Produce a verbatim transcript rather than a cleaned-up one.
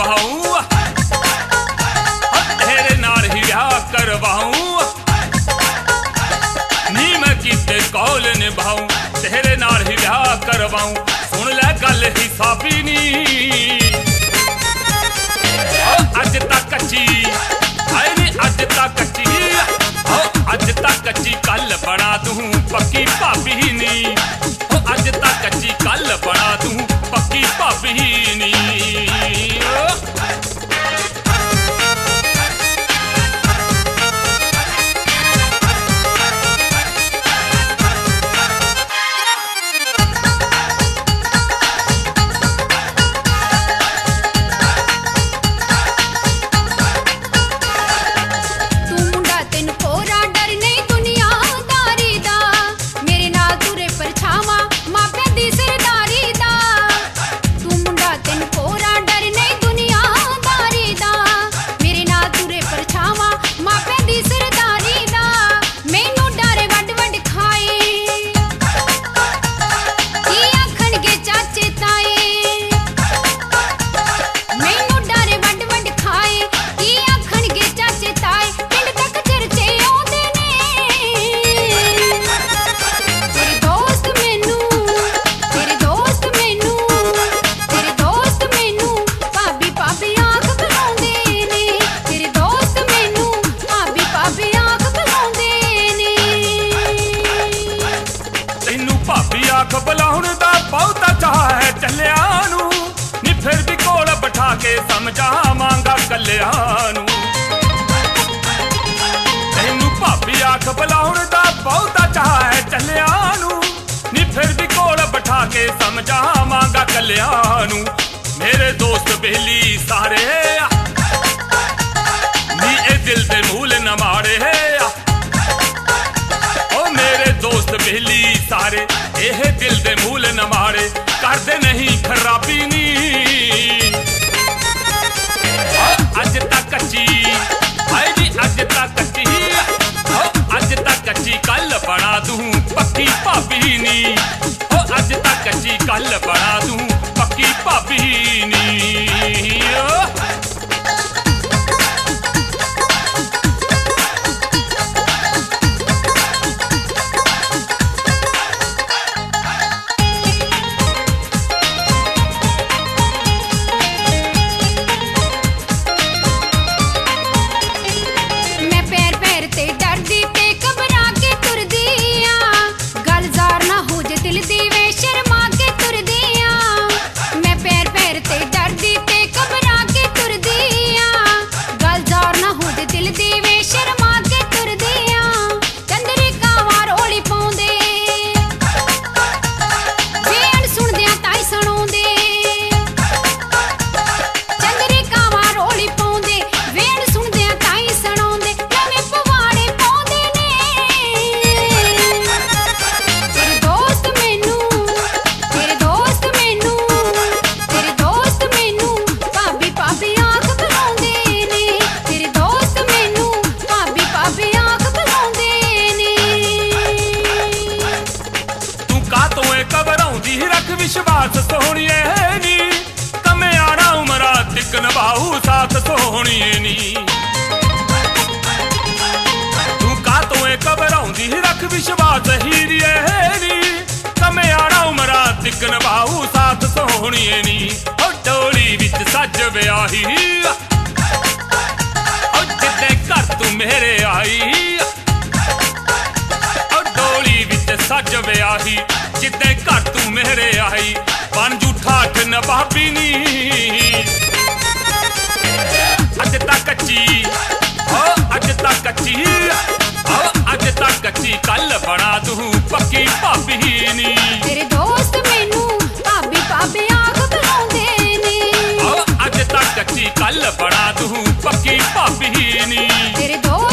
निभाऊं, तेरे नाल ही ब्याह करवाऊं, नी मैं किते कौल निभाऊं, तेरे नाल ही ब्याह करवाऊं। सुन लै गल हिसाबी नी अज तक कच्ची, हाय नी अज तक कच्ची, अज तक कच्ची कल बना दूं पक्की भाभी नी, अज तक कच्ची कल बना दूं पक्की भाभी नी। आख बुलाउण दा बहुता चाह है चलिया नू, नी फिर भी कोल बिठा के समझावांगा कलिया नू। तैनू भाभी आख बुलाउण दा बहुता चाह है चलिया नू, नी फिर भी कोल बिठा के समझावांगा कलिया नू। मेरे दोस्त बेली सारे नी ए दिल दे मूल न मारे, दोस्त बेली सारे एह दिल दे मूल न मारे, करदे नहीं खराबी नी अज तक कच्ची, हाय जी अज तक कच्ची, अज तक कच्ची कल बना दूं पक्की भाभी नी, अज तक कच्ची कल बना दूं पक्की भाभी नी। विश्वास सोहणिए नी कमे आना उमरा तिक नभाऊ साथ सोहणिए नी, तू का तो घबराउंदी रख विश्वास हीरिए नी कमे आना उमरा तिक नभाऊ साथ सोहणिए नी। ओ डोली विच सज व्याही ओ जिद्दे घर तू मेरे आई, ओ डोली विच सज व्याही जिद्दे घर तू मेरे आई, बन जूठा अठ नभाबी नी अज तक कच्ची, अज तक कच्ची, अज तक कच्ची कल बना दूं पक्की भाभी नी। तेरे दोस्त मैनू भाभी भाभी आख बुलाउंदे ने, अज तक कच्ची कल बना दूं पक्की भाभी नी। तेरे दोस्त